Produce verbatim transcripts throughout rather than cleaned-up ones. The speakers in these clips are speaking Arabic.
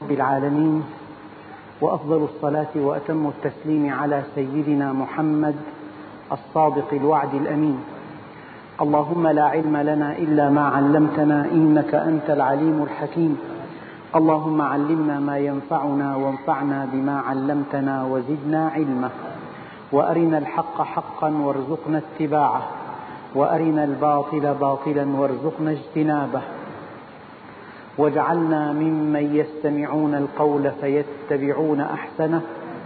رب العالمين، وأفضل الصلاة وأتم التسليم على سيدنا محمد الصادق الوعد الأمين. اللهم لا علم لنا إلا ما علمتنا إنك أنت العليم الحكيم. اللهم علمنا ما ينفعنا وانفعنا بما علمتنا وزدنا علما، وأرنا الحق حقا وارزقنا اتباعه، وأرنا الباطل باطلا وارزقنا اجتنابه، واجعلنا ممن يستمعون القول فيتبعون أحسنه،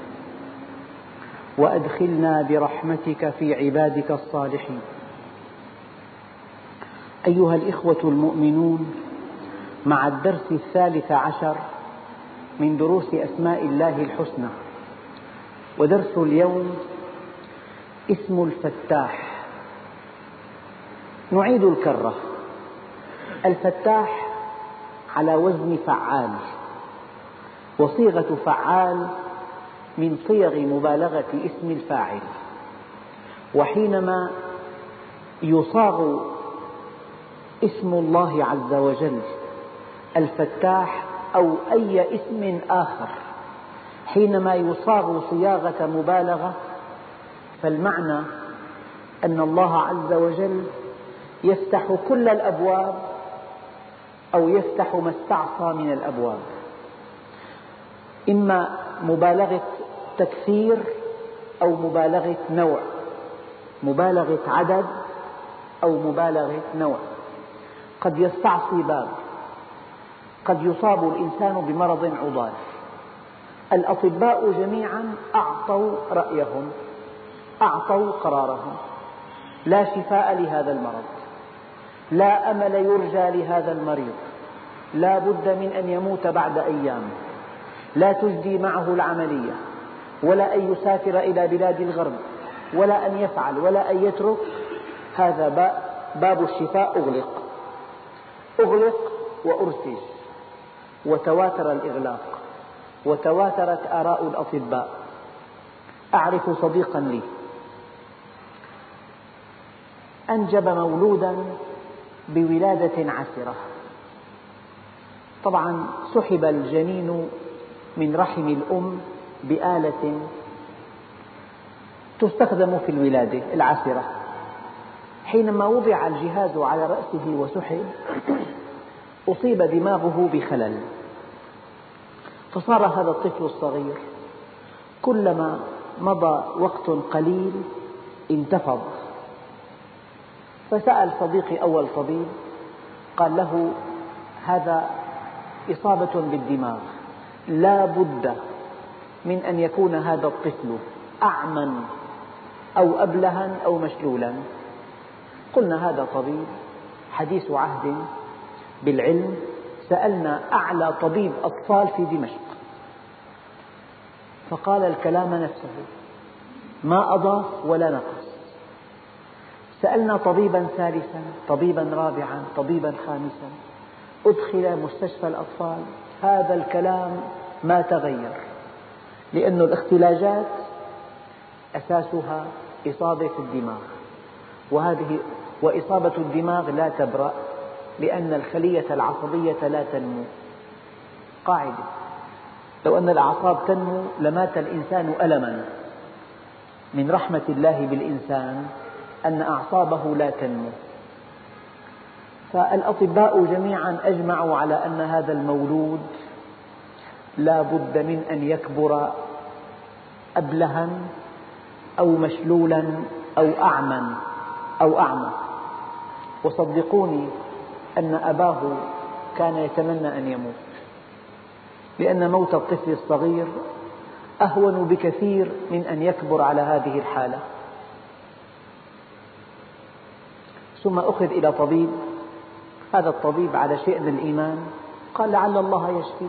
وأدخلنا برحمتك في عبادك الصالحين. أيها الإخوة المؤمنون، مع الدرس الثالث عشر من دروس أسماء الله الحسنى، ودرس اليوم اسم الفتاح. نعيد الكرة. الفتاح على وزن فعال، وصيغة فعال من صيغ مبالغة اسم الفاعل، وحينما يصاغ اسم الله عز وجل الفتاح أو أي اسم آخر، حينما يصاغ صياغة مبالغة، فالمعنى أن الله عز وجل يفتح كل الأبواب أو يفتح ما استعصى من الأبواب، إما مبالغة تكثير أو مبالغة نوع، مبالغة عدد أو مبالغة نوع. قد يستعصي باب، قد يصاب الإنسان بمرض عضال. الأطباء جميعا أعطوا رأيهم، أعطوا قرارهم: لا شفاء لهذا المرض، لا أمل يرجى لهذا المريض، لا بد من أن يموت بعد أيام، لا تجدي معه العملية، ولا أن يسافر إلى بلاد الغرب، ولا أن يفعل ولا أن يترك. هذا باب الشفاء أغلق أغلق وأرسج، وتواتر الإغلاق، وتواترت آراء الأطباء. أعرف صديقا لي أنجب مولودا بولادة عسرة. طبعا سحب الجنين من رحم الأم بآلة تستخدم في الولادة العسرة. حينما وضع الجهاز على رأسه وسحب، أصيب دماغه بخلل، فصار هذا الطفل الصغير كلما مضى وقت قليل انتفض. فسأل صديقي أول طبيب، قال له: هذا إصابة بالدماغ، لا بد من أن يكون هذا الطفل أعمى أو أبلها أو مشلولا. قلنا: هذا طبيب حديث عهد بالعلم، سألنا أعلى طبيب أطفال في دمشق، فقال الكلام نفسه، ما أضاف ولا نقص. سألنا طبيبا ثالثا، طبيبا رابعا، طبيبا خامسا، أدخل مستشفى الأطفال، هذا الكلام ما تغير، لأن الاختلاجات أساسها إصابة الدماغ، وهذه وإصابة الدماغ لا تبرأ، لأن الخلية العصبية لا تنمو. قاعدة: لو أن الأعصاب تنمو لمات الإنسان ألما. من رحمة الله بالإنسان أن أعصابه لا تنمو. فالأطباء جميعا أجمعوا على أن هذا المولود لا بد من أن يكبر أبلها أو مشلولا أو أعمى أو أعمى. وصدقوني أن أباه كان يتمنى أن يموت، لأن موت الطفل الصغير أهون بكثير من أن يكبر على هذه الحالة. ثم أخذ إلى طبيب، هذا الطبيب على شيء من الإيمان، قال: لعل الله يشفيه.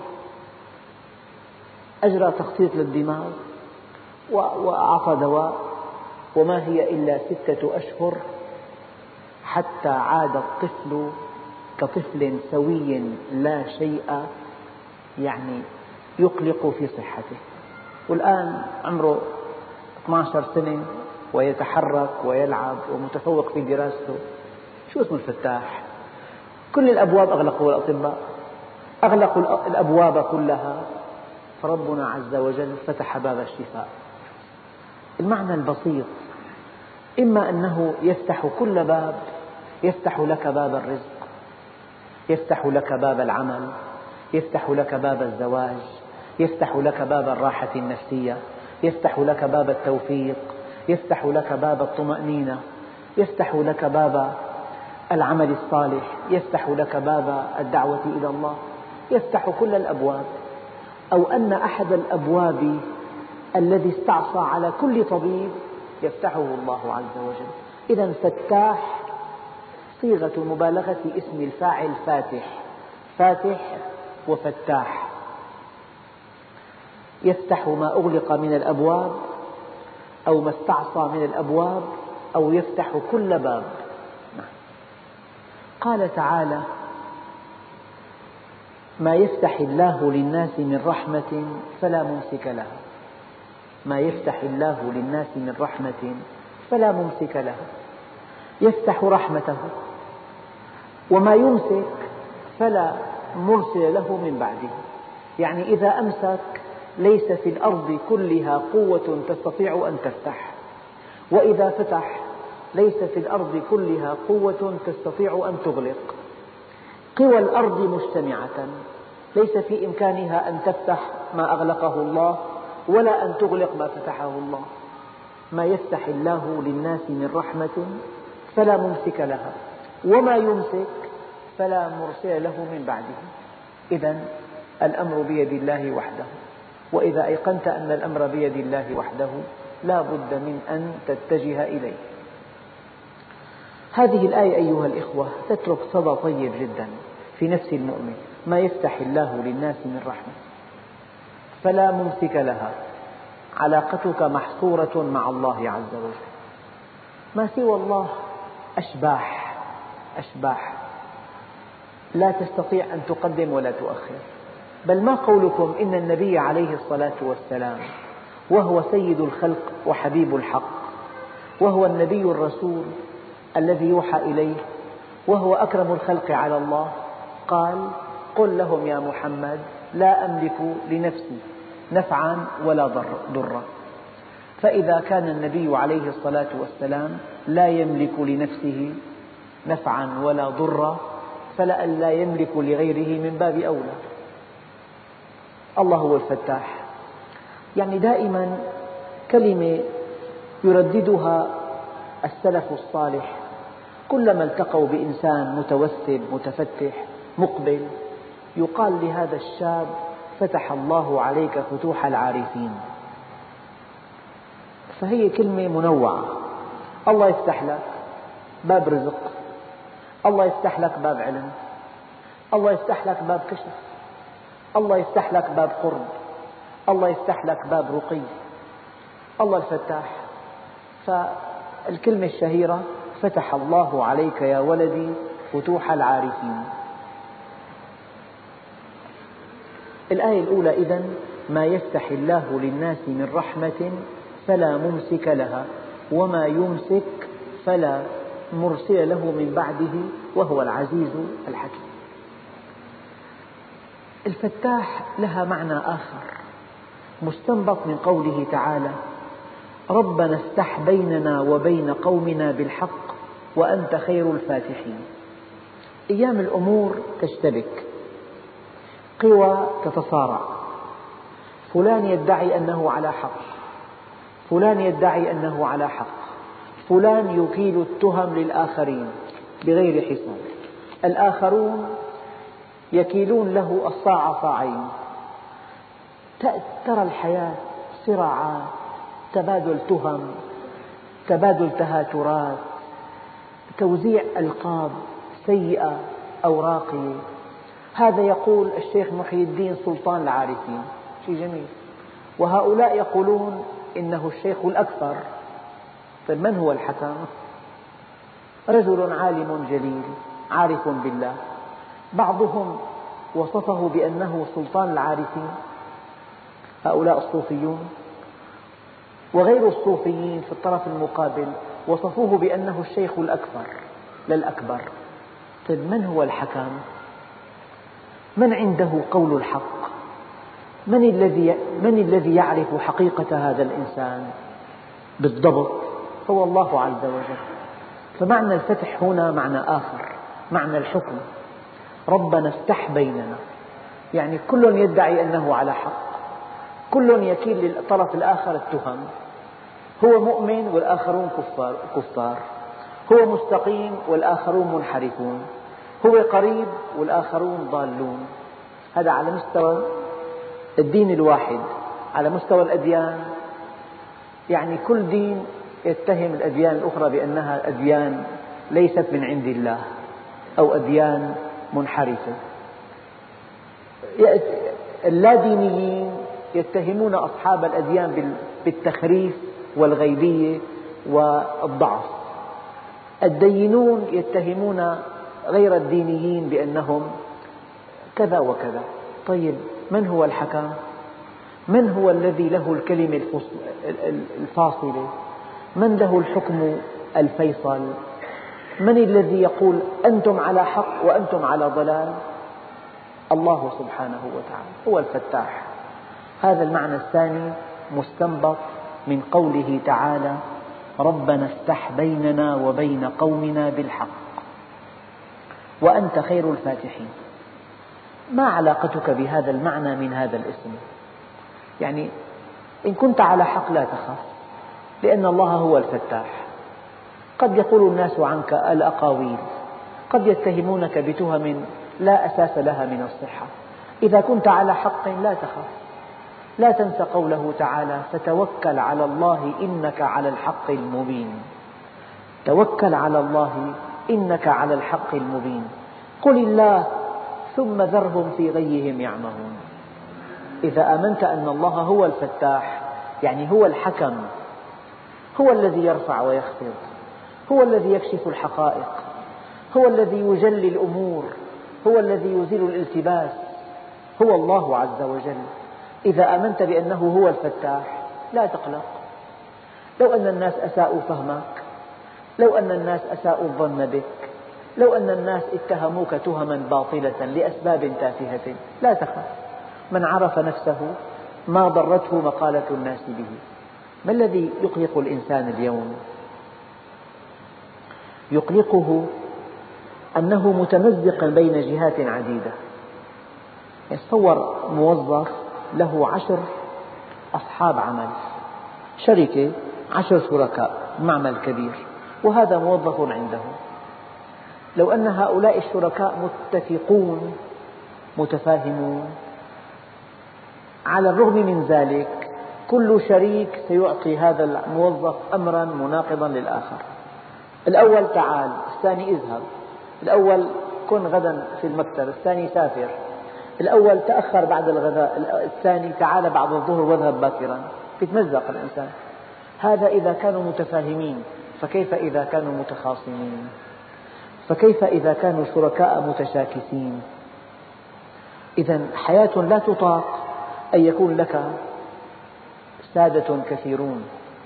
أجرى تخطيط للدماغ وأعطى دواء، وما هي إلا ستة أشهر حتى عاد الطفل كطفل سوي لا شيء يعني يقلق في صحته. والآن عمره اثني عشر سنة ويتحرك ويلعب ومتفوق في دراسته. شو اسم الفتاح؟ كل الأبواب أغلقوا الأطباء، أغلقوا الأبواب كلها، فربنا عز وجل فتح باب الشفاء. المعنى البسيط إما أنه يفتح كل باب، يفتح لك باب الرزق، يفتح لك باب العمل، يفتح لك باب الزواج، يفتح لك باب الراحة النفسية، يفتح لك باب التوفيق، يفتح لك باب الطمأنينة، يفتح لك باب العمل الصالح، يفتح لك باب الدعوة إلى الله، يفتح كل الأبواب. أو أن أحد الأبواب الذي استعصى على كل طبيب يفتحه الله عز وجل. إذا فتاح صيغة مبالغة اسم الفاعل فاتح، فاتح وفتاح، يفتح ما أغلق من الأبواب أو ما استعصى من الأبواب أو يفتح كل باب. قال تعالى: ما يفتح الله للناس من رحمة فلا ممسك لها، ما يفتح الله للناس من رحمة فلا ممسك لها، يفتح رحمته، وما يمسك فلا مرسل له من بعده. يعني إذا أمسك ليس في الأرض كلها قوة تستطيع أن تفتح، وإذا فتح ليس في الأرض كلها قوة تستطيع أن تغلق. قوى الأرض مجتمعة، ليس في إمكانها أن تفتح ما أغلقه الله ولا أن تغلق ما فتحه الله. ما يفتح الله للناس من رحمة فلا ممسك لها، وما يمسك فلا مرسل له من بعده. إذن الأمر بيد الله وحده، وإذا أيقنت أن الأمر بيد الله وحده لا بد من أن تتجه إليه. هذه الآية أيها الإخوة تترك صدى طيب جدا في نفس المؤمن. ما يفتح الله للناس من رحمة فلا ممسك لها، علاقتك محصورة مع الله عز وجل. ما سوى الله أشباح، أشباح لا تستطيع أن تقدم ولا تؤخر. بل ما قولكم إن النبي عليه الصلاة والسلام وهو سيد الخلق وحبيب الحق، وهو النبي الرسول الذي يوحى إليه، وهو أكرم الخلق على الله، قال: قل لهم يا محمد لا أملك لنفسي نفعا ولا ضرا. فإذا كان النبي عليه الصلاة والسلام لا يملك لنفسه نفعا ولا ضرا، فلأن لا يملك لغيره من باب أولى. الله هو الفتاح. يعني دائما كلمة يرددها السلف الصالح كلما التقوا بإنسان متوسب متفتح مقبل، يقال لهذا الشاب: فتح الله عليك فتوح العارفين. فهي كلمة منوعة. الله يفتح لك باب رزق، الله يفتح لك باب علم، الله يفتح لك باب كشف، الله يفتح لك باب قرب، الله يفتح لك باب رقي. الله الفتاح. فالكلمة الشهيرة: فتح الله عليك يا ولدي فتوح العارفين. الآية الأولى: إذن ما يفتح الله للناس من رحمة فلا ممسك لها، وما يمسك فلا مرسل له من بعده، وهو العزيز الحكيم. الفتاح لها معنى آخر مستنبط من قوله تعالى: ربنا افتح بيننا وبين قومنا بالحق وأنت خير الفاتحين. أيام الأمور تشتبك، قوى تتصارع، فلان يدعي أنه على حق، فلان يدعي أنه على حق، فلان يكيل التهم للآخرين بغير حساب، الآخرون يكيلون له الصاع صاعين. ترى الحياة صراعات، تبادل تهم، تبادل تهاترات، توزيع ألقاب سيئة أو راقية. هذا يقول الشيخ محي الدين سلطان العارفين، شيء جميل، وهؤلاء يقولون إنه الشيخ الأكبر. طيب من هو الحكم؟ رجل عالم جليل عارف بالله، بعضهم وصفه بأنه سلطان العارفين، هؤلاء الصوفيون، وغير الصوفيين في الطرف المقابل وصفوه بأنه الشيخ الأكبر لا الأكبر. طيب من هو الحكم؟ من عنده قول الحق؟ من الذي من الذي يعرف حقيقة هذا الإنسان بالضبط؟ هو الله عز وجل. فمعنى الفتح هنا معنى آخر، معنى الحكم. ربنا افتح بيننا، يعني كل يدعي أنه على حق، كل يكيل للطرف الآخر التهم، هو مؤمن والآخرون كفار, كفار هو مستقيم والآخرون منحرفون، هو قريب والآخرون ضالون. هذا على مستوى الدين الواحد. على مستوى الأديان، يعني كل دين يتهم الأديان الأخرى بأنها أديان ليست من عند الله أو أديان منحرفة. اللادينيين يتهمون أصحاب الأديان بالتخريف والغيبية والضعف. الدينون يتهمون غير الدينيين بأنهم كذا وكذا. طيب، من هو الحكم؟ من هو الذي له الكلمة الفاصلة؟ من له الحكم الفيصل؟ من الذي يقول أنتم على حق وأنتم على ضلال؟ الله سبحانه وتعالى هو الفتاح. هذا المعنى الثاني مستنبط من قوله تعالى: ربنا افتح بيننا وبين قومنا بالحق وأنت خير الفاتحين. ما علاقتك بهذا المعنى من هذا الاسم؟ يعني إن كنت على حق لا تخف، لأن الله هو الفتاح. قد يقول الناس عنك الأقاويل، قد يتهمونك بتهم لا أساس لها من الصحة. إذا كنت على حق لا تخف. لا تنس قوله تعالى: فتوكل على الله إنك على الحق المبين. توكل على الله إنك على الحق المبين. قل الله ثم ذرهم في غيهم يعمهون. إذا آمنت أن الله هو الفتاح، يعني هو الحكم، هو الذي يرفع ويخفض، هو الذي يكشف الحقائق، هو الذي يجلي الأمور، هو الذي يزيل الالتباس، هو الله عز وجل. إذا آمنت بأنه هو الفتاح لا تقلق. لو أن الناس أساءوا فهمك، لو أن الناس أساءوا الظن بك، لو أن الناس اتهموك تهما باطلة لأسباب تافهة لا تخف. من عرف نفسه ما ضرته مقالة الناس به. ما الذي يقلق الإنسان اليوم؟ يقلقه أنه متمزق بين جهات عديدة. يتصور موظف له عشر أصحاب عمل، شركة عشر شركاء، معمل كبير، وهذا موظف عنده. لو أن هؤلاء الشركاء متفقون متفاهمون، على الرغم من ذلك كل شريك سيعطي هذا الموظف أمرا مناقضا للآخر. الأول تعال، الثاني اذهب، الأول كن غدا في المكتب، الثاني سافر، الأول تأخر بعد الغداء، الثاني تعال بعد الظهر واذهب باكرا. يتمزق الإنسان. هذا إذا كانوا متفاهمين، فكيف إذا كانوا متخاصمين؟ فكيف إذا كانوا شركاء متشاكسين؟ إذا حياة لا تطاق أن يكون لك سادة كثيرون،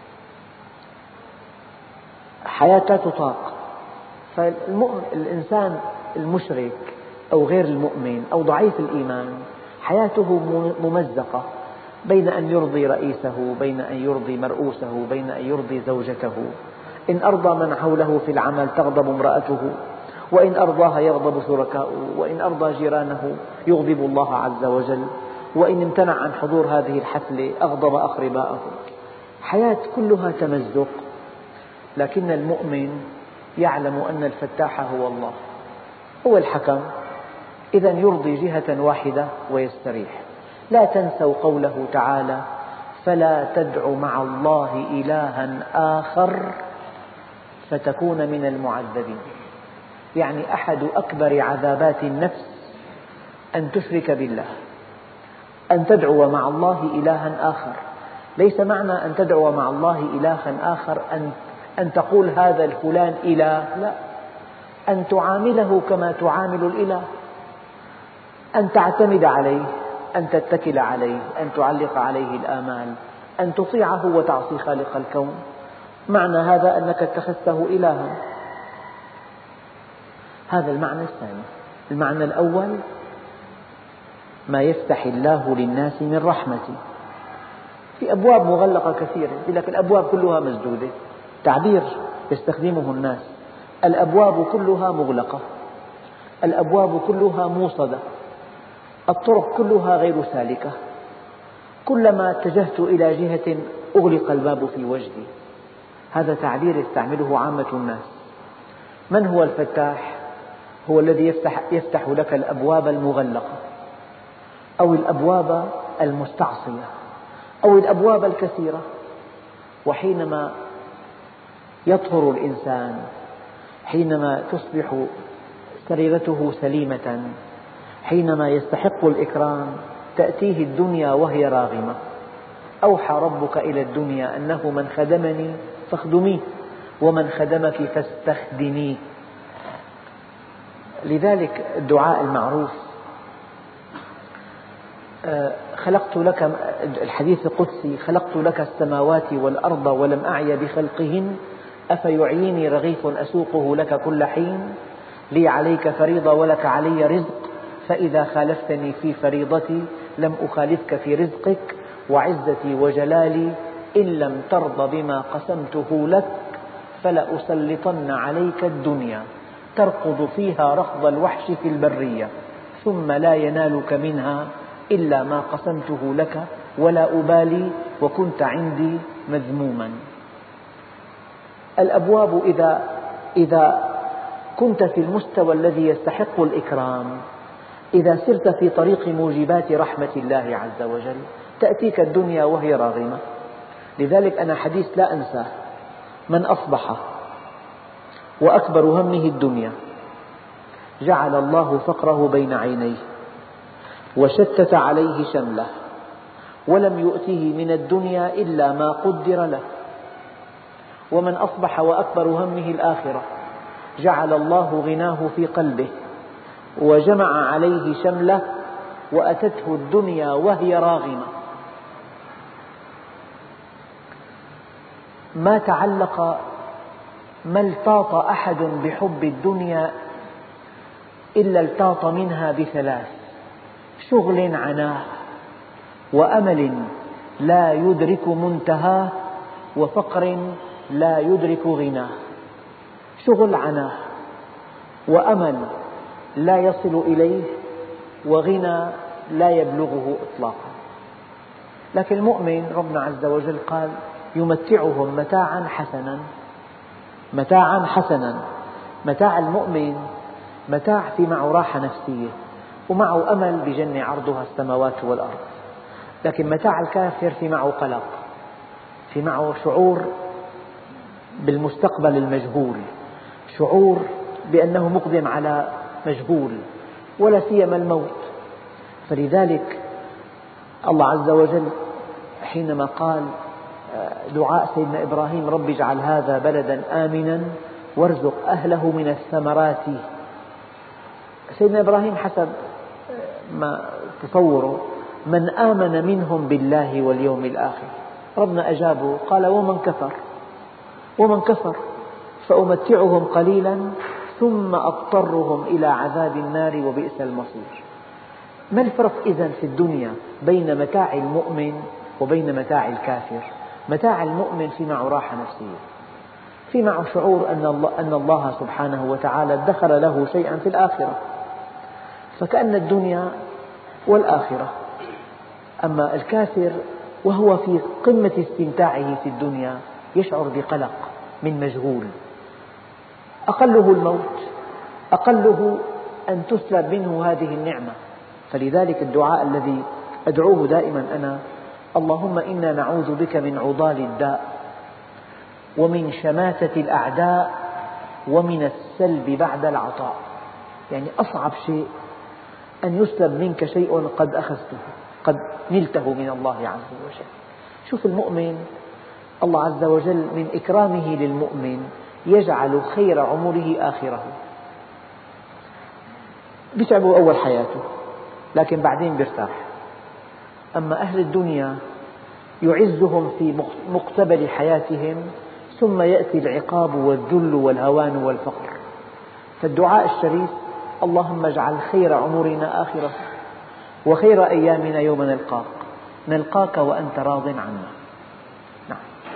حياة لا تطاق. فالإنسان المشرك أو غير المؤمن أو ضعيف الإيمان حياته ممزقة بين أن يرضي رئيسه، بين أن يرضي مرؤوسه، بين أن يرضي زوجته. إن أرضى من حوله في العمل تغضب امرأته، وإن أرضاها يغضب شركاؤه، وإن أرضى جيرانه يغضب الله عز وجل، وإن امتنع عن حضور هذه الحفلة أغضب أقرباءه. حياة كلها تمزق. لكن المؤمن يعلم أن الفتاح هو الله، هو الحكم. إذا يرضي جهة واحدة ويستريح. لا تنسوا قوله تعالى: فلا تدع مع الله إلها آخر فتكون من المعذبين. يعني أحد أكبر عذابات النفس أن تشرك بالله، أن تدعو مع الله إلها آخر. ليس معنى أن تدعو مع الله إلها آخر أن أن تقول هذا الفلان إله، لا، أن تعامله كما تعامل الإله، أن تعتمد عليه، أن تتكل عليه، أن تعلق عليه الآمال، أن تطيعه وتعصي خالق الكون. معنى هذا أنك اتخذته إلها. هذا المعنى الثاني. المعنى الأول ما يفتح الله للناس من رحمة. في أبواب مغلقة كثيرة، يقول لك الأبواب كلها مسدودة، تعبير يستخدمه الناس، الأبواب كلها مغلقة، الأبواب كلها موصدة، الطرق كلها غير سالكة، كلما اتجهت إلى جهة أغلق الباب في وجهي. هذا تعبير يستعمله عامة الناس. من هو الفتاح؟ هو الذي يفتح, يفتح لك الأبواب المغلقة أو الأبواب المستعصية أو الأبواب الكثيرة. وحينما يطهر الإنسان، حينما تصبح سريرته سليمة، حينما يستحق الإكرام، تأتيه الدنيا وهي راغمة. أوحى ربك إلى الدنيا أنه من خدمني فاخدميه ومن خدمك فاستخدميه. لذلك الدعاء المعروف خلقت لك، الحديث القدسي، خلقت لك السماوات والأرض ولم أعي بخلقهن أفيعيني رغيف أسوقه لك كل حين لي عليك فريضة ولك علي رزق فإذا خالفتني في فريضتي لم أخالفك في رزقك وعزتي وجلالي إن لم ترض بما قسمته لك فلأسلطن عليك الدنيا تركض فيها ركض الوحش في البرية ثم لا ينالك منها إلا ما قسمته لك ولا أبالي وكنت عندي مذموما. الأبواب إذا, إذا كنت في المستوى الذي يستحق الإكرام، إذا سرت في طريق موجبات رحمة الله عز وجل، تأتيك الدنيا وهي راغمة. لذلك أنا حديث لا أنساه: من أصبح وأكبر همه الدنيا جعل الله فقره بين عينيه وشتت عليه شمله ولم يؤته من الدنيا إلا ما قدر له. ومن أصبح وأكبر همه الآخرة جعل الله غناه في قلبه وجمع عليه شمله وأتته الدنيا وهي راغمة. ما تعلق ما التاط أحد بحب الدنيا إلا التاط منها بثلاث: شغل عناه، وأمل لا يدرك منتهاه، وفقر لا يدرك غناه. شغل عناه، وأمل لا يصل إليه، وغنى لا يبلغه إطلاقا. لكن المؤمن ربنا عز وجل قال: يمتعهم متاعا حسنا. متاعا حسنا، متاع المؤمن متاع في معه راحة نفسية ومعه أمل بجنة عرضها السماوات والأرض. لكن متاع الكافر في معه قلق، في معه شعور بالمستقبل المجهول، شعور بأنه مقدم على مجهول، ولا سيما الموت. فلذلك الله عز وجل حينما قال دعاء سيدنا إبراهيم: رب اجعل هذا بلدا آمنا وارزق أهله من الثمرات. سيدنا إبراهيم حسب ما تصوره من آمن منهم بالله واليوم الآخر. ربنا أجابه قال: ومن كفر ومن كفر فأمتعهم قليلا ثم أضطرهم إلى عذاب النار وبئس المصير. ما الفرق إذن في الدنيا بين متاع المؤمن وبين متاع الكافر؟ متاع المؤمن في معه راحة نفسية، في معه شعور أن الله, أن الله سبحانه وتعالى ادخر له شيئا في الآخرة، فكأن الدنيا والآخرة. أما الكافر وهو في قمة استمتاعه في الدنيا يشعر بقلق من مجهول، أقله الموت، أقله أن تسلب منه هذه النعمة. فلذلك الدعاء الذي أدعوه دائما أنا: اللهم إنا نعوذ بك من عضال الداء ومن شماتة الأعداء ومن السلب بعد العطاء. يعني أصعب شيء أن يسلب منك شيء قد أخذته، قد نلته من الله عز وجل. شوف المؤمن، الله عز وجل من إكرامه للمؤمن يجعل خير عمره آخره. بيتعبوا أول حياته لكن بعدين بيرتاح. أما أهل الدنيا يعزهم في مقتبل حياتهم ثم يأتي العقاب والذل والهوان والفقر. فالدعاء الشريف: اللهم اجعل خير عمرنا آخرة. وخير أيامنا يوم نلقاك نلقاك وأنت راض عنا. نعم.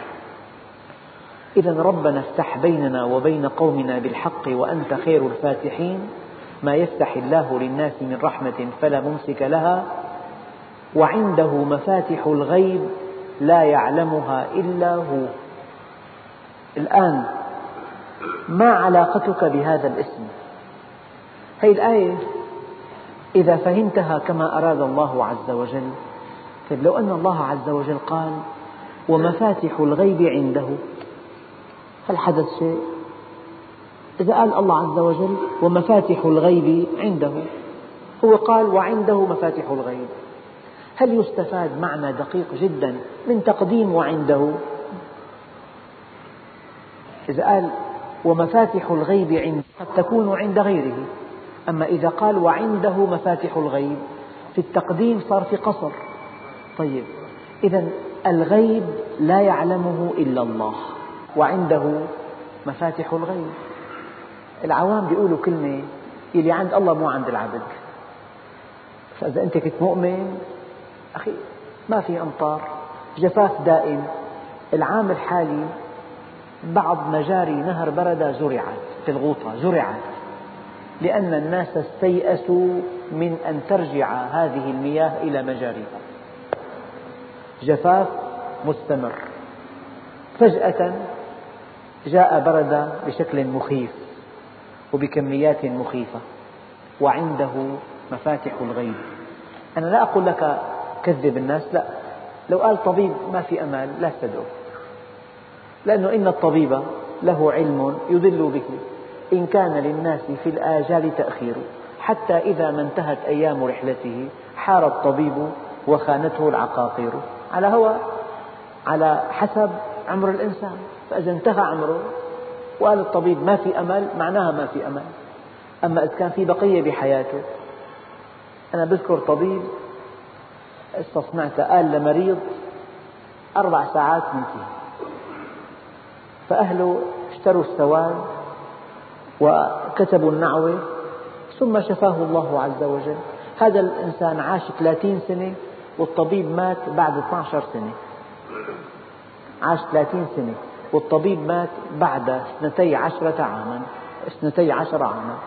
إذا ربنا افتح بيننا وبين قومنا بالحق وأنت خير الفاتحين. ما يفتح الله للناس من رحمة فلا ممسك لها وعنده مفاتح الغيب لا يعلمها إلا هو. الآن ما علاقتك بهذا الاسم؟ هذه الآية إذا فهمتها كما أراد الله عز وجل، طيب لو أن الله عز وجل قال ومفاتح الغيب عنده، هل حدث شيء؟ إذا قال الله عز وجل ومفاتح الغيب عنده، هو قال وعنده مفاتح الغيب، هل يستفاد معنى دقيق جدا من تقديم وعنده؟ إذا قال ومفاتح الغيب عنده قد تكون عند غيره، أما إذا قال وعنده مفاتح الغيب في التقديم صار في قصر. طيب إذا الغيب لا يعلمه إلا الله وعنده مفاتح الغيب. العوام بيقولوا كلمة اللي عند الله مو عند العبد. فإذا أنت كنت مؤمن أخي ما في أمطار، جفاف دائم، العام الحالي بعض مجاري نهر بردة زرعت في الغوطة، زرعت لأن الناس استيأسوا من أن ترجع هذه المياه إلى مجاريها. جفاف مستمر، فجأة جاء بردة بشكل مخيف وبكميات مخيفة وعنده مفاتح الغيب. أنا لا أقول لك كذب الناس، لا، لو قال طبيب ما في أمل لا تدعو، لأنه إن الطبيب له علم يضل به، إن كان للناس في الآجال تأخير، حتى إذا ما انتهت أيام رحلته حار الطبيب وخانته العقاقير. على هو على حسب عمر الإنسان، فإذا انتهى عمره وقال الطبيب ما في أمل معناها ما في أمل. أما إذا كان في بقية بحياته، أنا بذكر طبيب استصنعت قال لمريض أربع ساعات منتهي، فأهله اشتروا السواد وكتبوا النعوة ثم شفاه الله عز وجل. هذا الإنسان عاش ثلاثين سنة والطبيب مات بعد اثني عشر سنة، عاش ثلاثين سنة والطبيب مات بعد اثنتي عشرة عاما اثنتي عشر عاما.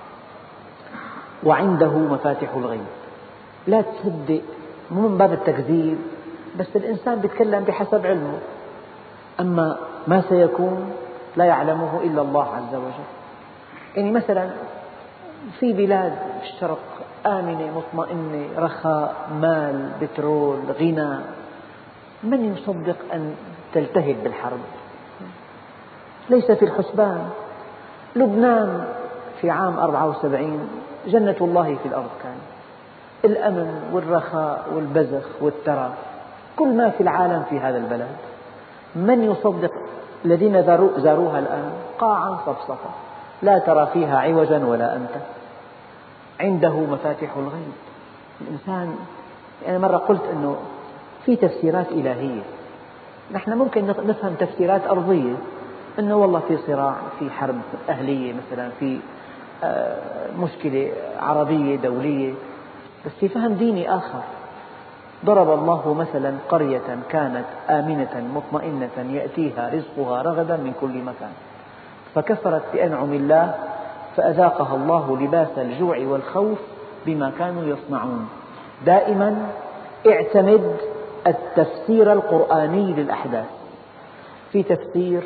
وعنده مفاتح الغيب. لا تصدق، مو من باب التكذيب، بس الإنسان يتكلم بحسب علمه. أما ما سيكون لا يعلمه إلا الله عز وجل. يعني مثلا في بلاد الشرق آمنة مطمئنة، رخاء، مال، بترول، غنى، من يصدق أن تلتهب بالحرب؟ ليس في الحسبان. لبنان في عام أربعة وسبعين جنة الله في الأرض، كان الأمن والرخاء والبزخ والترف، كل ما في العالم في هذا البلد. من يصدق؟ الذين زاروها الآن قاعا صفصفا لا ترى فيها عوجا ولا أمتا. عنده مفاتح الغيب. الإنسان، أنا مرة قلت أنه في تفسيرات إلهية، نحن ممكن نفهم تفسيرات أرضية، أنه والله في صراع، في حرب أهلية مثلا، في مشكلة عربية دولية، بس في فهم ديني آخر. ضرب الله مثلا قرية كانت آمنة مطمئنة يأتيها رزقها رغدا من كل مكان فكفرت بأنعم الله فأذاقها الله لباس الجوع والخوف بما كانوا يصنعون. دائما اعتمد التفسير القرآني للأحداث. في تفسير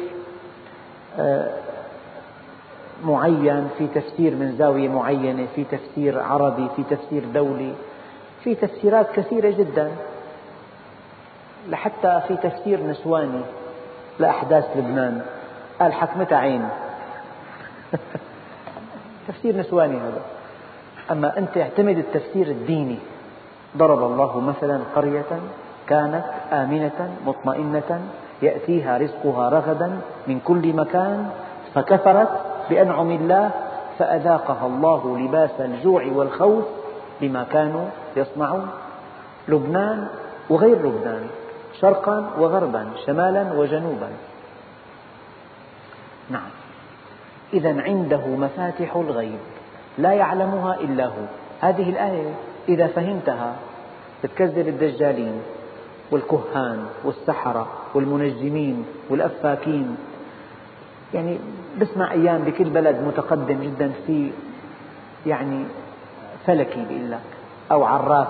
معين، في تفسير من زاوية معينة، في تفسير عربي، في تفسير دولي، في تفسيرات كثيرة جدا، لحتى في تفسير نسواني لأحداث لبنان قال حكمتها عين تفسير نسواني هذا. أما أنت اعتمد التفسير الديني. ضرب الله مثلا قرية كانت آمنة مطمئنة يأتيها رزقها رغدا من كل مكان فكفرت بأنعم الله فأذاقها الله لباس الجوع والخوف بما كانوا يصنعون. لبنان وغير لبنان، شرقا وغربا، شمالا وجنوبا. نعم. إذا عنده مفاتح الغيب لا يعلمها إلا هو. هذه الآية إذا فهمتها بتكذب الدجالين والكهان والسحرة والمنجمين والأفاكين. يعني بسمع أيام بكل بلد متقدم جدا في يعني فلكي بيقول لك أو عراف،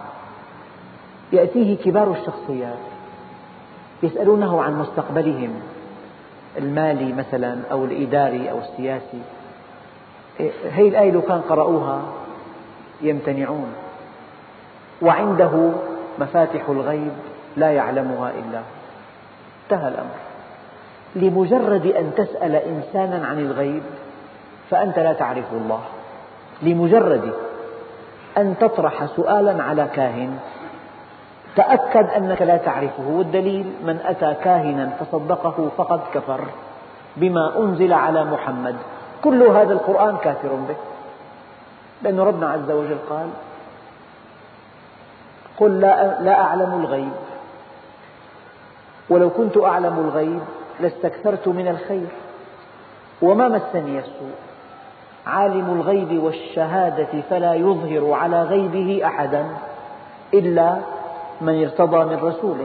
يأتيه كبار الشخصيات يسألونه عن مستقبلهم المالي مثلا أو الإداري أو السياسي. هذه الآية لو كان قرأوها يمتنعون. وعنده مفاتح الغيب لا يعلمها إلا هو. انتهى الأمر. لمجرد أن تسأل إنسانا عن الغيب فأنت لا تعرف الله، لمجرد أن تطرح سؤالا على كاهن تأكد أنك لا تعرفه، والدليل من أتى كاهنا فصدقه فقد كفر بما أنزل على محمد. كل هذا القرآن كافر به، لأن ربنا عز وجل قال قل لا, لا أعلم الغيب ولو كنت أعلم الغيب لاستكثرت من الخير وما مسني السوء عالم الغيب والشهادة فلا يظهر على غيبه أحدا إلا من ارتضى من رسول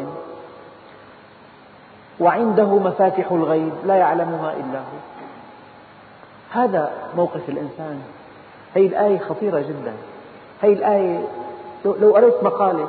وعنده مفاتح الغيب لا يعلمها إلا هو. هذا موقف الإنسان. هذه الآية خطيرة جدا. هذه الآية لو قرأت مقالة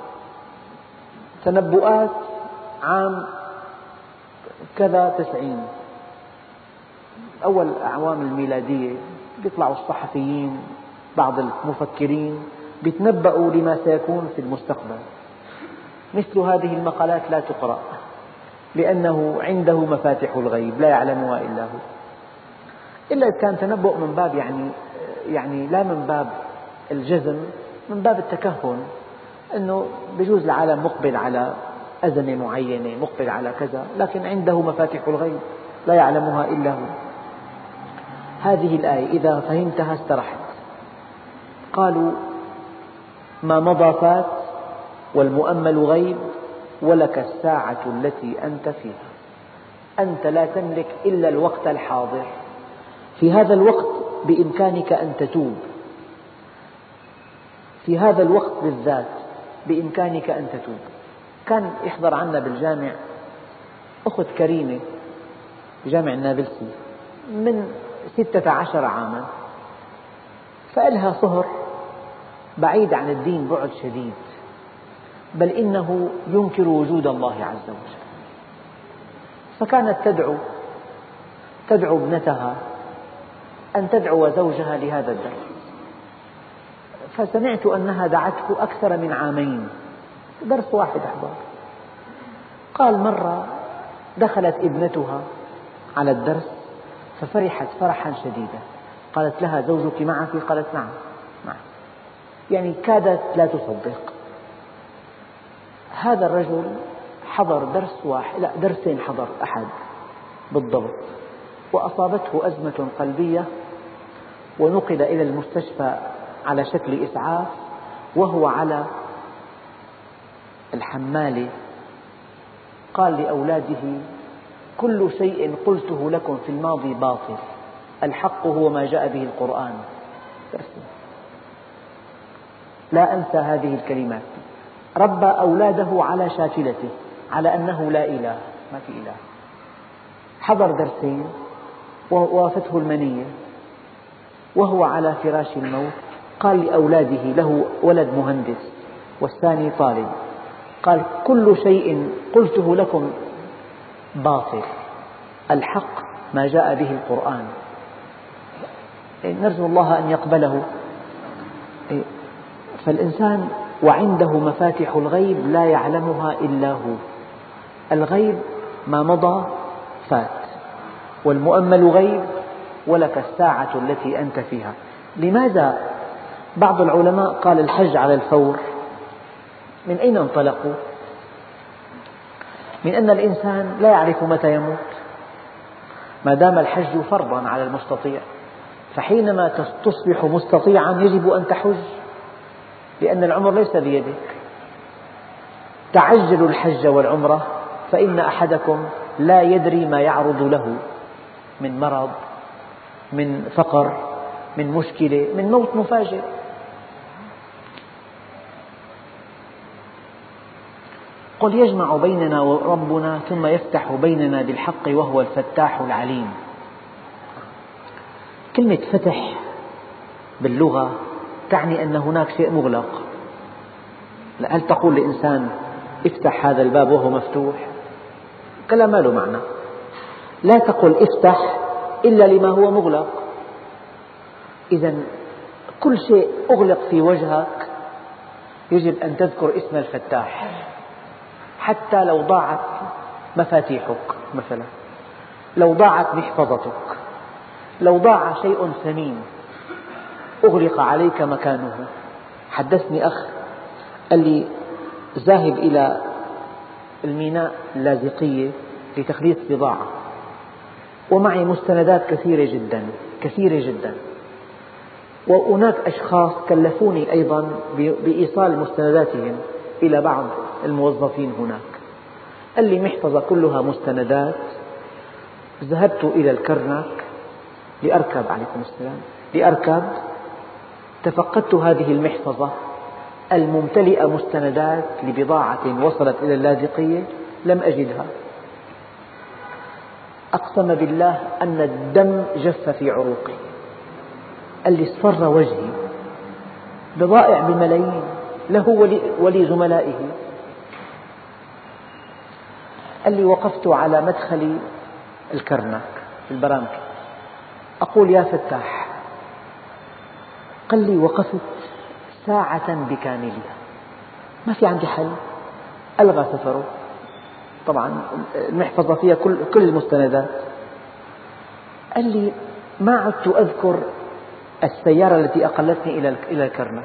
تنبؤات عام كذا تسعين أول الأعوام الميلادية، يطلعوا الصحفيين بعض المفكرين يتنبؤوا لما سيكون في المستقبل. مثل هذه المقالات لا تقرأ لأنه عنده مفاتح الغيب لا يعلمها إلا هو، إلا إذا كان تنبؤ من باب يعني يعني لا من باب الجزم، من باب التكهن، أنه بجوز العالم مقبل على أزمة معينة، مقبل على كذا، لكن عنده مفاتح الغيب لا يعلمها إلا هو. هذه الآية إذا فهمتها استرحت. قالوا ما مضى فات والمؤمل غيب ولك الساعة التي أنت فيها. أنت لا تملك إلا الوقت الحاضر. في هذا الوقت بإمكانك أن تتوب، في هذا الوقت بالذات بإمكانك أن تتوب. كان يحضر عنا بالجامع أخت كريمة بجامع النابلسي من ستة عشر عاما، فإلها صهر بعيد عن الدين بعد شديد، بل إنه ينكر وجود الله عز وجل. فكانت تدعو تدعو ابنتها أن تدعو زوجها لهذا الدرس، فسمعت أنها دعته أكثر من عامين، درس واحد أحباب. قال مرة دخلت ابنتها على الدرس ففرحت فرحا شديدا، قالت لها زوجك معك؟ قالت نعم معي. يعني كادت لا تصدق. هذا الرجل حضر درس واحد، لا درسين حضر أحد بالضبط، وأصابته أزمة قلبية ونقل إلى المستشفى على شكل إسعاف، وهو على الحمالة قال لأولاده كل شيء قلته لكم في الماضي باطل، الحق هو ما جاء به القرآن. لا أنسى هذه الكلمات. ربى أولاده على شاكلته، على أنه لا إله، ما في إله. حضر درسين ووافته المنية وهو على فراش الموت، قال لأولاده، له ولد مهندس والثاني طالب، قال كل شيء قلته لكم باطل، الحق ما جاء به القرآن. نرجو الله أن يقبله. فالإنسان وعنده مفاتح الغيب لا يعلمها إلا هو. الغيب ما مضى فات، والمؤمل غيب ولك الساعة التي أنت فيها. لماذا بعض العلماء قال الحج على الفور؟ من أين انطلقوا؟ من أن الإنسان لا يعرف متى يموت، ما دام الحج فرضا على المستطيع، فحينما تصبح مستطيعا يجب أن تحج، لأن العمر ليس بيدك. تعجلوا الحج والعمرة فإن أحدكم لا يدري ما يعرض له من مرض، من فقر، من مشكلة، من موت مفاجئ. قل يجمع بيننا وربنا ثم يفتح بيننا بالحق وهو الفتاح العليم. كلمة فتح باللغة تعني أن هناك شيء مغلق. هل تقول لإنسان افتح هذا الباب وهو مفتوح؟ كلام ما له معنى. لا تقل افتح إلا لما هو مغلق. إذا كل شيء أغلق في وجهك يجب أن تذكر اسم الفتاح، حتى لو ضاعت مفاتيحك مثلا، لو ضاعت محفظتك، لو ضاع شيء ثمين أغلق عليك مكانه. حدثني أخ قال لي ذاهب إلى الميناء اللاذقية لتخليص بضاعة، ومعي مستندات كثيرة جدا كثيرة جدا، وهناك أشخاص كلفوني أيضا بإيصال مستنداتهم إلى بعض الموظفين هناك. قال لي محفظة كلها مستندات. ذهبت إلى الكرنك لأركب عليكم السلام لأركب تفقدت هذه المحفظة الممتلئة مستندات لبضاعة وصلت إلى اللاذقية، لم أجدها. أقسم بالله أن الدم جف في عروقي. قال لي اصفر وجهي، بضائع بملايين له ولزملائه. قال لي وقفت على مدخل الكرنك في البرامكي أقول يا فتاح. قال لي وقفت ساعة بكاملها، ما في عندي حل، ألغى سفره. طبعا المحفظة فيها كل, كل المستندات. قال لي ما عدت أذكر السيارة التي أقلتني إلى الكرنك.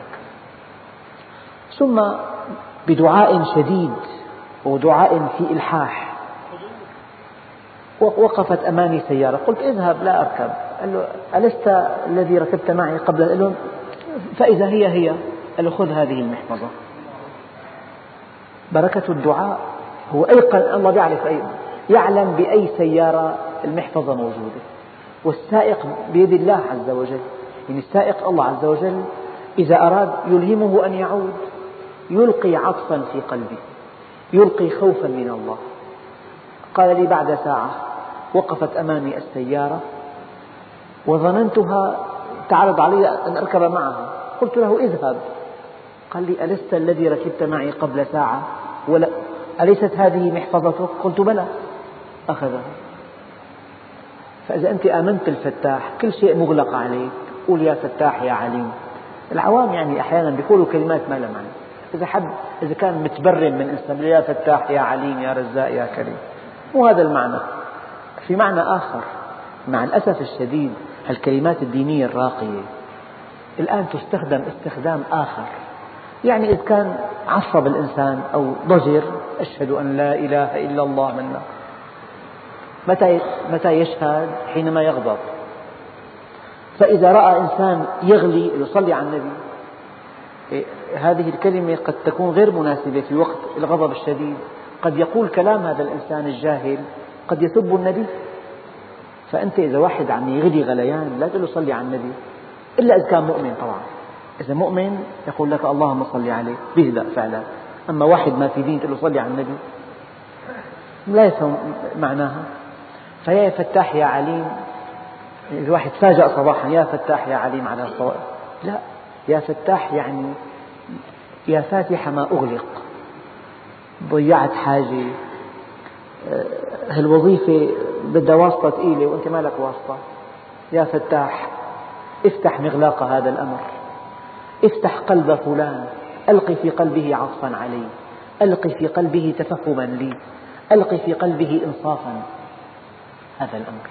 ثم بدعاء شديد ودعاء في إلحاح وقفت أمامي سيارة. قلت اذهب لا أركب. قال له ألست الذي ركبت معي قبل؟ قال له فإذا هي هي. قال له خذ هذه المحفظة. بركة الدعاء. هو أيقن الله يعرف أي يعلم بأي سيارة المحفظة موجودة، والسائق بيد الله عز وجل. يعني السائق الله عز وجل إذا أراد يلهمه أن يعود، يلقي عطفا في قلبي، يلقي خوفا من الله. قال لي بعد ساعة وقفت أمامي السيارة وظننتها تعرض علي أن أركب معها. قلت له اذهب. قال لي ألست الذي ركبت معي قبل ساعة؟ ولا أليست هذه محفظتك؟ قلت بلى. أخذها. فإذا أنت آمنت الفتاح كل شيء مغلق عليك قول يا فتاح يا عليم. العوام يعني أحيانا يقولوا كلمات ما لها معنى. إذا حد إذا كان متبرم من إنسان يا فتاح يا عليم يا رزاق يا كريم، مو هذا المعنى، في معنى آخر. مع الأسف الشديد الكلمات الدينية الراقية الآن تستخدم استخدام آخر. يعني إذا كان عصب الإنسان أو ضجر أشهد أن لا إله إلا الله منا. متى متى يشهد؟ حينما يغضب. فإذا رأى إنسان يغلي يصلي على النبي، هذه الكلمة قد تكون غير مناسبة في وقت الغضب الشديد. قد يقول كلام هذا الإنسان الجاهل قد يسب النبي. فأنت إذا واحد عم يغلي غليان لا تقول له صلي على النبي، إلا إذا كان مؤمن. طبعا إذا مؤمن يقول لك اللهم صل عليه بيهدأ فعلا. أما واحد ما في دين تقول له صلي على النبي لا يفهم معناها. فيا فتاح يا عليم، إذا واحد فاجأ صباحا يا فتاح يا عليم على الصواب، لا، يا فتاح يعني يا فاتح ما أغلق. ضيعت حاجة، هالوظيفة بدها واسطة ثقيلة وأنت ما لك واسطة، يا فتاح افتح مغلاق هذا الأمر، افتح قلب فلان، ألقي في قلبه عطفا علي، ألقي في قلبه تفهما لي، ألقي في قلبه إنصافا. هذا الأمر.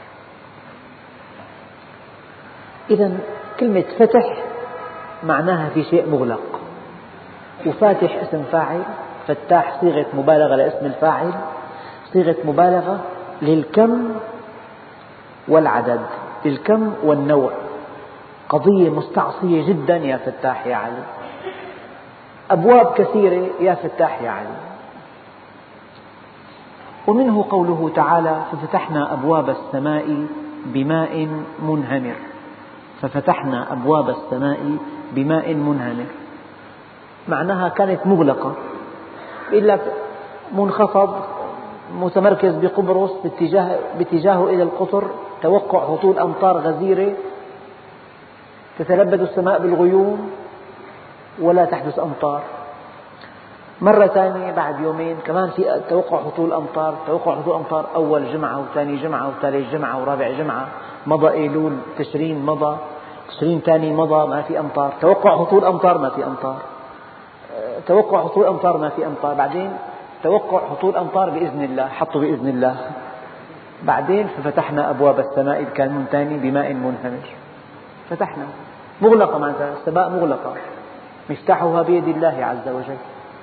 إذا كلمة فتح معناها في شيء مغلق، وفاتح اسم فاعل، فتاح صيغة مبالغة لاسم الفاعل، صيغة مبالغة للكم والعدد، للكم والنوع. قضية مستعصية جدا يا فتاح يا علي. أبواب كثيرة يا فتاح يا علي. ومنه قوله تعالى ففتحنا أبواب السماء بماء منهمر. ففتحنا أبواب السماء بماء منهمر معناها كانت مغلقة. يقول لك منخفض متمركز بقبرص باتجاه باتجاهه إلى القطر، توقع هطول أمطار غزيرة تتلبد السماء بالغيوم ولا تحدث أمطار. مرة ثانية بعد يومين كمان في توقع هطول أمطار، توقع هطول أمطار أول جمعة وثاني جمعة وثالث جمعة ورابع جمعة، مضى أيلول، تشرين مضى، تشرين ثاني مضى، ما في أمطار، توقع هطول أمطار ما في أمطار، توقع هطول أمطار ما في أمطار، بعدين توقع هطول أمطار بإذن الله، حطوا بإذن الله، بعدين ففتحنا أبواب السماء الكانون ثاني بماء منهمر، فتحنا مغلقة، معناتها السماء مغلقة، مفتاحها بيد الله عز وجل.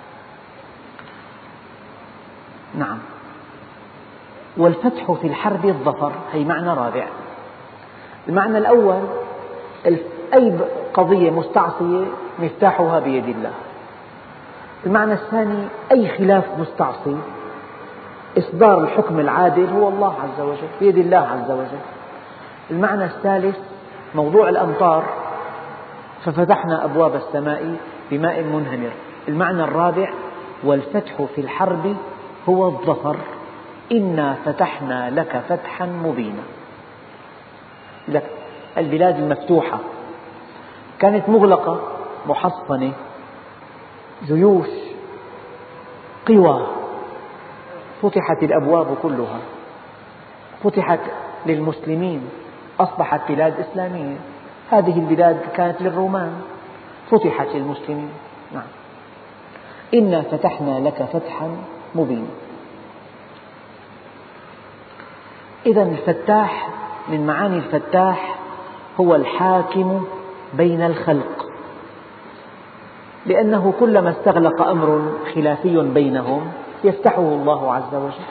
نعم. والفتح في الحرب الظفر، هي معنى رابع. المعنى الأول أي قضية مستعصية مفتاحها بيد الله. المعنى الثاني أي خلاف مستعصي إصدار الحكم العادل هو الله عز وجل، بيد الله عز وجل. المعنى الثالث موضوع الأمطار، ففتحنا أبواب السماء بماء منهمر. المعنى الرابع والفتح في الحرب هو الظفر، إنا فتحنا لك فتحا مبينا. لك البلاد المفتوحة كانت مغلقة محصنة، جيوش، قوى، فتحت الأبواب كلها، فتحت للمسلمين، أصبحت بلاد إسلامية. هذه البلاد كانت للرومان، فتحت للمسلمين. نعم. إنا فتحنا لك فتحا مبينا. إذا الفتاح من معاني الفتاح هو الحاكم بين الخلق، لأنه كلما استغلق أمر خلافي بينهم يفتحه الله عز وجل.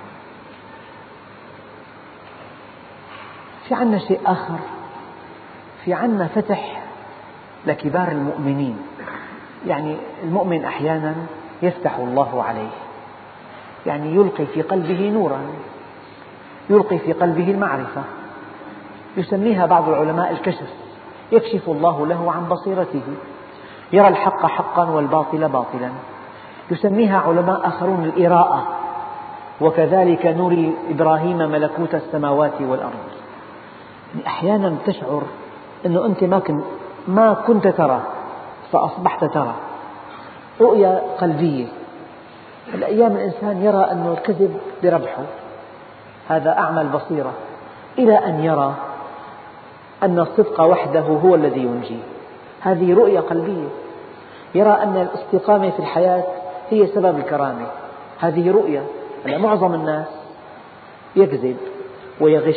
في عنا شيء آخر، في عنا فتح لكبار المؤمنين، يعني المؤمن أحيانا يفتح الله عليه، يعني يلقي في قلبه نورا، يلقي في قلبه المعرفة، يسميها بعض العلماء الكشف، يكشف الله له عن بصيرته، يرى الحق حقا والباطل باطلا. يسميها علماء آخرون الإراءة، وكذلك نري إبراهيم ملكوت السماوات والأرض. أحيانا تشعر أنه أنت ما كنت, ما كنت ترى فأصبحت ترى، رؤية قلبية. الأيام الإنسان يرى أن الكذب بربحه، هذا أعمى البصيرة، إلى أن يرى أن الصدق وحده هو الذي ينجي، هذه رؤية قلبية. يرى أن الاستقامة في الحياة هي سبب الكرامة، هذه رؤية. معظم الناس يكذب ويغش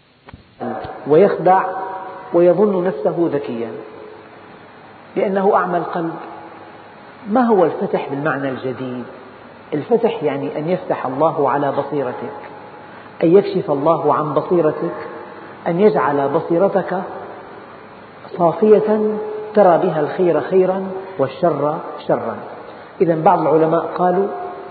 ويخدع ويظن نفسه ذكيا لأنه أعمى القلب. ما هو الفتح بالمعنى الجديد؟ الفتح يعني أن يفتح الله على بصيرتك، أن يكشف الله عن بصيرتك، أن يجعل بصيرتك صافية ترى بها الخير خيرا والشر شرا. إذن بعض العلماء قالوا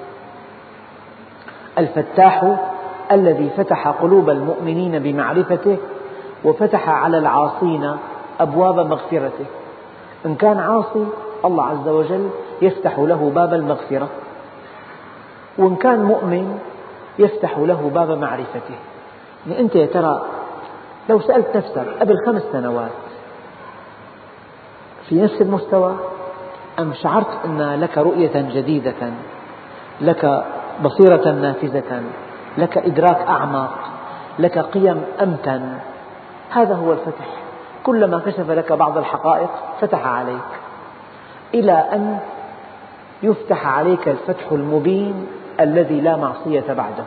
الفتاح الذي فتح قلوب المؤمنين بمعرفته وفتح على العاصين أبواب مغفرته. إن كان عاصي الله عز وجل يفتح له باب المغفرة، وإن كان مؤمن يفتح له باب معرفته. يعني أنت يا ترى لو سألت نفسك قبل خمس سنوات في نفس المستوى، أم شعرت أن لك رؤية جديدة، لك بصيرة نافذة، لك إدراك أعمق، لك قيم أمتن؟ هذا هو الفتح. كلما كشف لك بعض الحقائق فتح عليك، إلى أن يفتح عليك الفتح المبين الذي لا معصية بعده.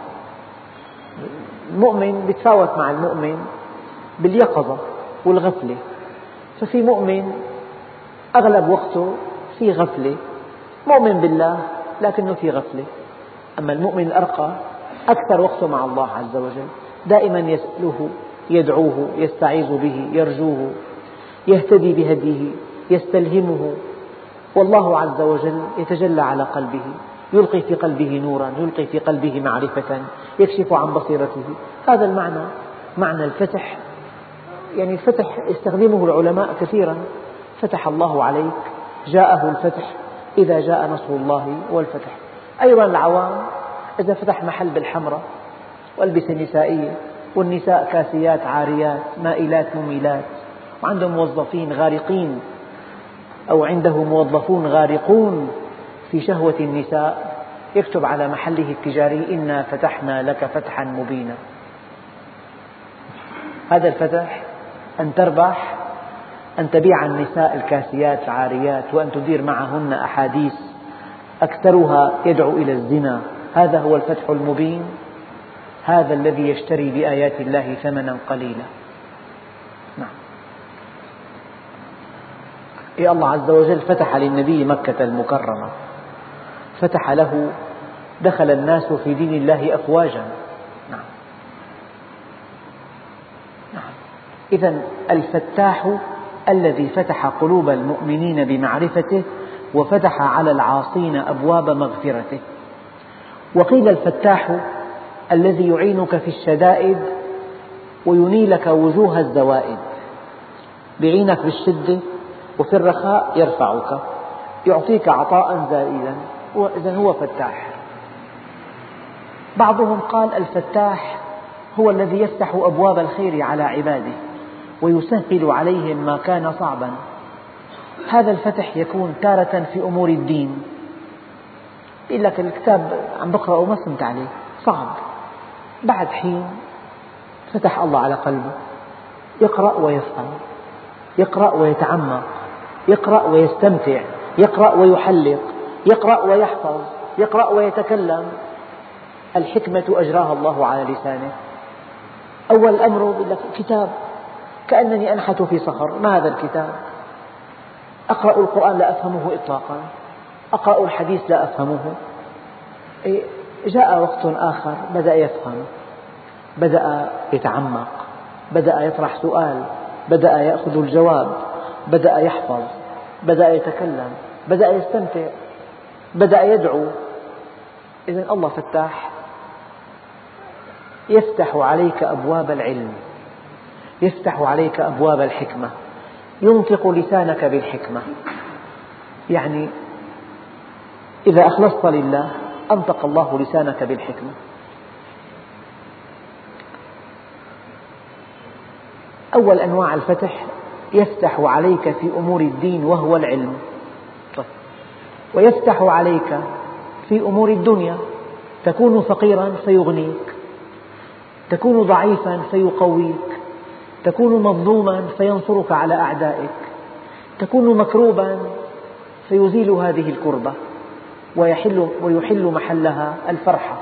المؤمن يتفاوت مع المؤمن باليقظة والغفلة، ففي مؤمن أغلب وقته في غفلة، مؤمن بالله لكنه في غفلة. أما المؤمن الأرقى أكثر وقته مع الله عز وجل، دائما يسأله، يدعوه، يستعيذ به، يرجوه، يهتدي بهديه، يستلهمه، والله عز وجل يتجلى على قلبه، يلقي في قلبه نورا، يلقي في قلبه معرفة، يكشف عن بصيرته. هذا المعنى، معنى الفتح. يعني الفتح يستخدمه العلماء كثيرا. فتح الله عليك، جاءه الفتح، إذا جاء نصر الله والفتح. أيضا العوام إذا فتح محل بالحمرة وألبسة نسائية والنساء كاسيات عاريات مائلات مميلات وعنده موظفين غارقين أو عنده موظفون غارقون في شهوة النساء، يكتب على محله التجاري: إنا فتحنا لك فتحا مبينا. هذا الفتح أن تربح، أن تبيع النساء الكاسيات العاريات وأن تدير معهن أحاديث أكثرها يدعو إلى الزنا، هذا هو الفتح المبين. هذا الذي يشتري بآيات الله ثمنا قليلا. نعم. يا الله عز وجل فتح للنبي مكة المكرمة، فتح له، دخل الناس في دين الله أفواجا. نعم. نعم. إذن الفتاح الذي فتح قلوب المؤمنين بمعرفته وفتح على العاصين أبواب مغفرته. وقيل الفتاح الذي يعينك في الشدائد وينيلك وجوه الزوائد، يعينك بالشدة وفي الرخاء يرفعك، يعطيك عطاء زائدا، إذن هو فتاح. بعضهم قال الفتاح هو الذي يفتح أبواب الخير على عباده ويسهل عليهم ما كان صعبا. هذا الفتح يكون تارة في أمور الدين، يقول لك الكتاب عم بقرأه وما فهمت عليه، صعب، بعد حين فتح الله على قلبه، يقرأ ويفهم، يقرأ ويتعمق، يقرأ ويستمتع، يقرأ ويحلق، يقرأ ويحفظ، يقرأ ويتكلم. الحكمة أجراها الله على لسانه. أول الأمر يقول لك كتاب كأنني أنحت في صخر، ما هذا الكتاب؟ أقرأ القرآن لا أفهمه إطلاقا، أقرأ الحديث لا أفهمه. جاء وقت آخر بدأ يفهم، بدأ يتعمق، بدأ يطرح سؤال، بدأ يأخذ الجواب، بدأ يحفظ، بدأ يتكلم، بدأ يستمتع، بدأ يدعو. إذن الله فتاح، يفتح عليك أبواب العلم، يفتح عليك أبواب الحكمة، ينطق لسانك بالحكمة. يعني إذا أخلصت لله أنطق الله لسانك بالحكمة. أول أنواع الفتح يفتح عليك في أمور الدين وهو العلم، ويفتح عليك في أمور الدنيا، تكون فقيرا فيغنيك، تكون ضعيفا فيقويك، تكون مظلوما فينصرك على أعدائك، تكون مكروبا فيزيل هذه الكربة ويحل, ويحل محلها الفرحة.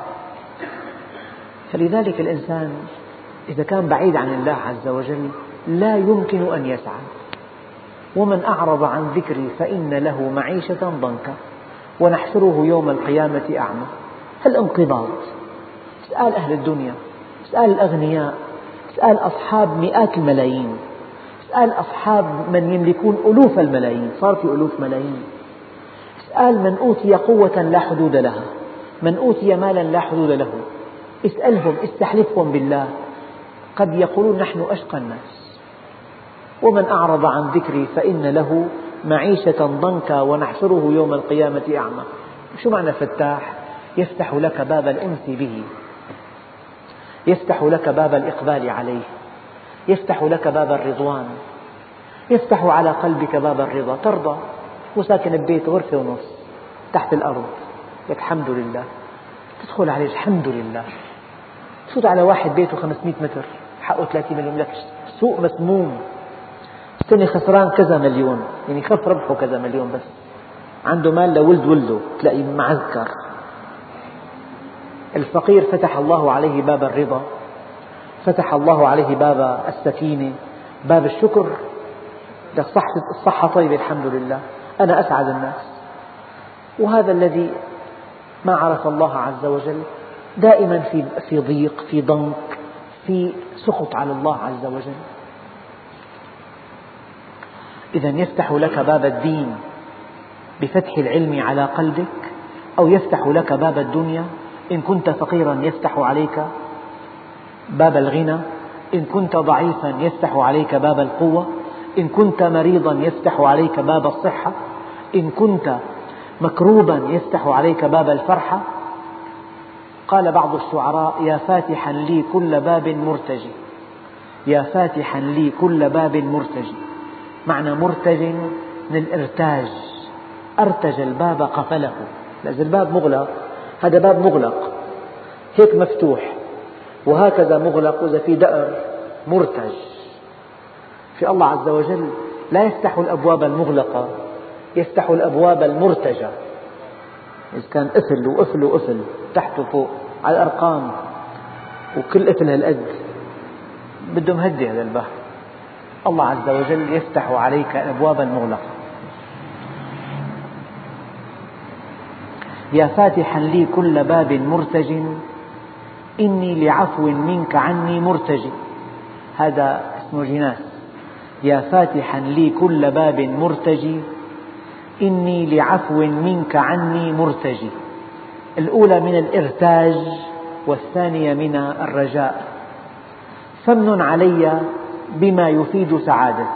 فلذلك الإنسان إذا كان بعيد عن الله عز وجل لا يمكن أن يسعد. ومن أعرض عن ذكري فإن له معيشة ضنكا ونحشره يوم القيامة أعمى. هالانقباض اسأل أهل الدنيا، اسأل الأغنياء، اسأل أصحاب مئات الملايين، اسأل أصحاب من يملكون ألوف الملايين، صار في ألوف ملايين، اسأل من أوتي قوة لا حدود لها، من أوتي مالا لا حدود له، اسألهم، استحلفهم بالله، قد يقولون نحن أشقى الناس. ومن أعرض عن ذكري فإن له معيشة ضنكا ونحشره يوم القيامة أعمى. شو معنى فتاح؟ يفتح لك باب الأنس به، يفتح لك باب الإقبال عليه، يفتح لك باب الرضوان، يفتح على قلبك باب الرضا. ترضى وساكن ببيت غرفة ونص تحت الأرض، لك الحمد لله، تدخل عليه الحمد لله. تفوت على واحد بيته خمسمئة متر حقه ثلاثين مليون، لك سوق مسموم، السنة خسران كذا مليون، يعني خف ربحه كذا مليون، بس عنده مال لولد ولده تلاقي معذكر. الفقير فتح الله عليه باب الرضا، فتح الله عليه باب السكينة، باب الشكر، لك الصحة طيبة الحمد لله، أنا أسعد الناس. وهذا الذي ما عرف الله عز وجل دائما في في ضيق، في ضنك، في سخط على الله عز وجل. إذن يفتح لك باب الدين بفتح العلم على قلبك، أو يفتح لك باب الدنيا. إن كنت فقيرا يفتح عليك باب الغنى، إن كنت ضعيفا يفتح عليك باب القوة، إن كنت مريضا يفتح عليك باب الصحة، إن كنت مكروبا يفتح عليك باب الفرحة. قال بعض الشعراء: يا فاتحا لي كل باب مرتجي، يا فاتحا لي كل باب مرتجي. معنى مرتج من الارتاج، أرتج الباب قفله. إذا الباب مغلق، هذا باب مغلق هيك مفتوح، وهكذا مغلق وإذا في دأر مرتج. في الله عز وجل لا يفتح الأبواب المغلقة، يفتح الأبواب المرتجة. إذا كان قفل وقفل وقفل تحت وفوق على الأرقام، وكل قفل هالقد بده مهدي هذا الباب. الله عز وجل يفتح عليك الأبواب المغلقة. يا فاتحا لي كل باب مرتج، إني لعفو منك عني مرتجي. هذا اسمه جناس. يا فاتحا لي كل باب مرتجي، إني لعفو منك عني مرتجي. الأولى من الإرتاج والثانية من الرجاء. فمن علي بما يفيد سعادتي.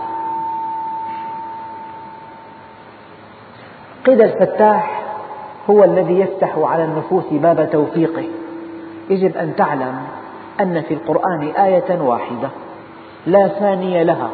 قيل الفتاح هو الذي يفتح على النفوس باب توفيقه. يجب أن تعلم أن في القرآن آية واحدة لا ثانية لها،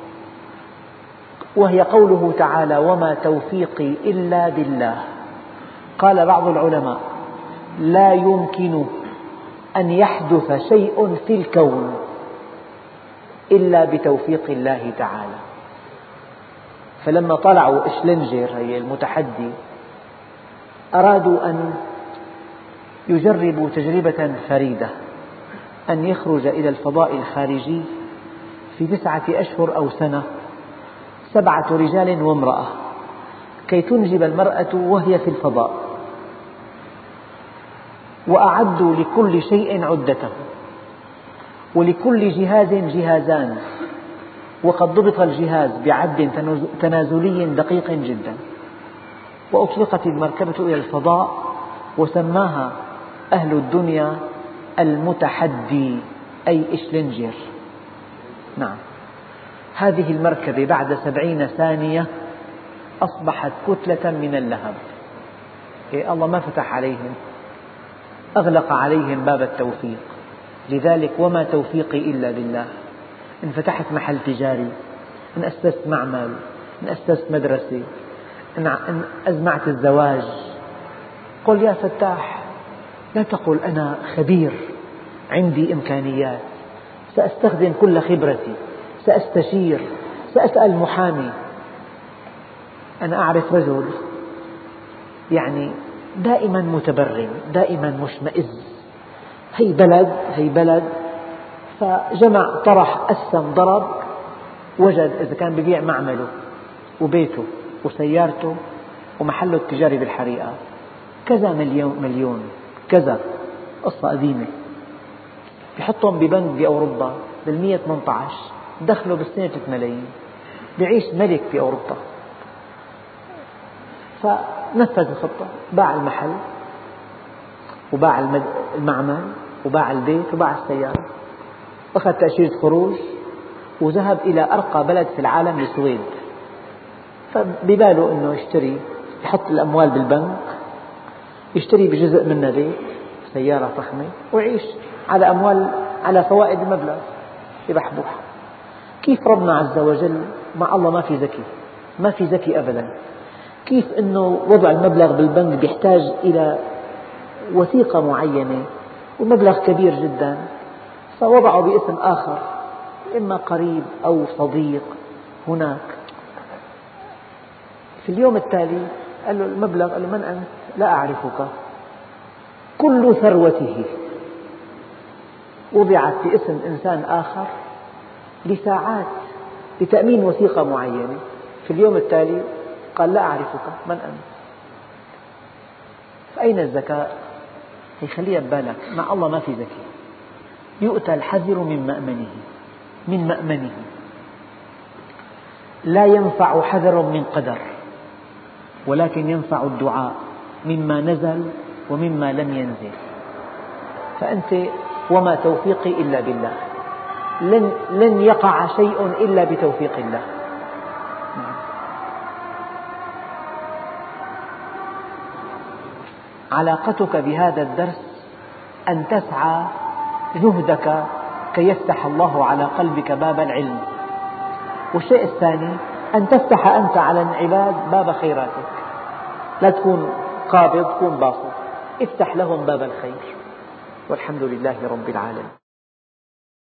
وهي قوله تعالى: وما توفيقي إلا بالله. قال بعض العلماء: لا يمكن أن يحدث شيء في الكون إلا بتوفيق الله تعالى. فلما طلعوا إشلنجر هي المتحدي أرادوا أن يجربوا تجربة فريدة، أن يخرج إلى الفضاء الخارجي في تسعة أشهر أو سنة سبعة رجال وامرأة كي تنجب المرأة وهي في الفضاء، وأعدوا لكل شيء عدته، ولكل جهاز جهازان، وقد ضبط الجهاز بعد تنازلي دقيق جدا. وأطلقت المركبة إلى الفضاء وسماها أهل الدنيا المتحدي، أي إشلنجر. نعم، هذه المركبة بعد سبعين ثانية أصبحت كتلة من اللهب. إيه، الله ما فتح عليهم، أغلق عليهم باب التوفيق. لذلك وما توفيقي إلا بالله. إن فتحت محل تجاري، إن أسست معمل، إن أسست مدرسة، إن أزمعت الزواج، قل يا فتاح. لا تقل أنا خبير عندي إمكانيات، سأستخدم كل خبرتي، سأستشير، سأسأل محامي. أنا أعرف رجل يعني دائما متبرم، دائما مشمئز، هي بلد هي بلد، فجمع طرح قسم ضرب، وجد إذا كان ببيع معمله وبيته وسيارته ومحله التجاري بالحريقة كذا مليون مليون كذا. قصة قديمة. يحطهم ببنك بأوروبا بالمية ثمانية عشر، دخله بالسنة ثلاثة ملايين، بيعيش ملك في أوروبا. فنفذ الخطة، باع المحل وباع المعمل وباع البيت وباع السيارة، أخذ تأشيرة خروج وذهب إلى أرقى بلد في العالم، السويد. فبباله أنه يشتري، يحط الأموال بالبنك، يشتري بجزء منها بيت، سيارة فخمة، ويعيش على أموال، على فوائد المبلغ يبحبوح. كيف ربنا عز وجل مع الله ما في ذكي، ما في ذكي أبدا. كيف أنه وضع المبلغ بالبنك يحتاج إلى وثيقة معينة ومبلغ كبير جدا، فوضعه باسم آخر، إما قريب أو صديق هناك. في اليوم التالي قال له المبلغ، قال له من أنت؟ لا أعرفك. كل ثروته وضعت في اسم إنسان آخر لساعات لتأمين وثيقة معينة. في اليوم التالي قال لا أعرفك، من أنت؟ فأين الذكاء؟ يخليها ببالك، مع الله ما في ذكي. يؤتى الحذر من مأمنه، من مأمنه. لا ينفع حذر من قدر، ولكن ينفع الدعاء مما نزل ومما لم ينزل. فأنت وما توفيقي إلا بالله، لن, لن يقع شيء إلا بتوفيق الله. علاقتك بهذا الدرس أن تسعى جهدك كي يفتح الله على قلبك باب العلم. والشيء الثاني أن تفتح أنت على العباد باب خيراتك، لا تكون قابض، تكون باسط، افتح لهم باب الخير. والحمد لله رب العالمين.